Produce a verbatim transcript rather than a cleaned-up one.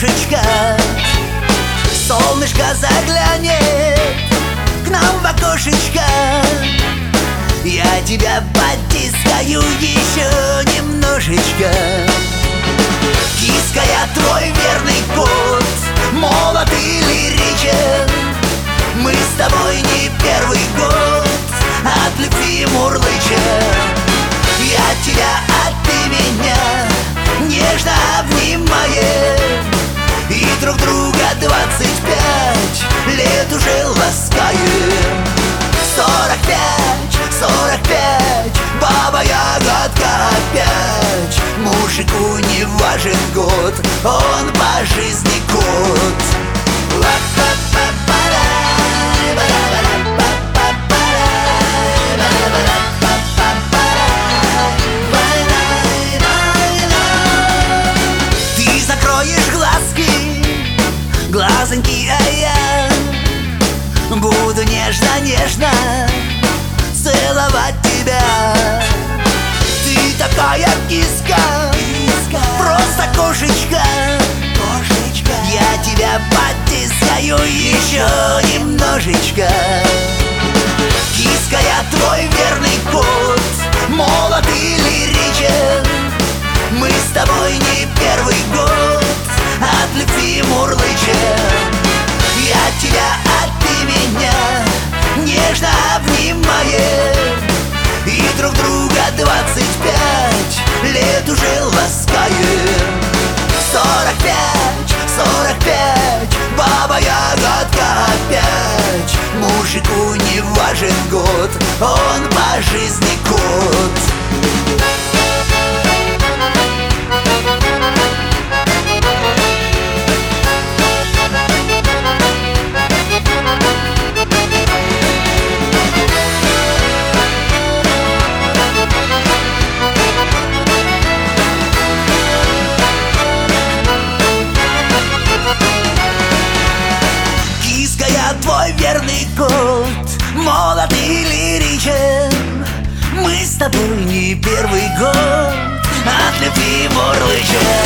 окошечко солнышко заглянет к нам в окошечко. Я тебя потискаю еще немножечко. Киска, я твой верный кот, молод или речен. Мы с тобой не первый год от любви мурлычем. Я тебя, а ты меня нежно обнимаем, и друг друга двадцать пять лет уже ласкаем. Сорок пять, сорок пять, баба ягодка опять. Мужику не важен год, он по жизни кот. Ты закроешь глазки, глазоньки, а я буду нежно-нежно целовать тебя. Ты такая киска, киска, просто кошечка, кошечка. Я тебя потискаю еще немножечко. Киска, я твой верный кот, молод или речен. Мы с тобой не первый год от любви мурлычем. Я тебя, а ты меня нежно обнимаем, и друг друга двадцать пять лет уже ласкаем. Сорок пять, сорок пять, баба ягодка опять. Мужику не важен год, он по жизни кот. Твой верный кот, молод или речен. Мы с тобой не первый год от любви мурлычем.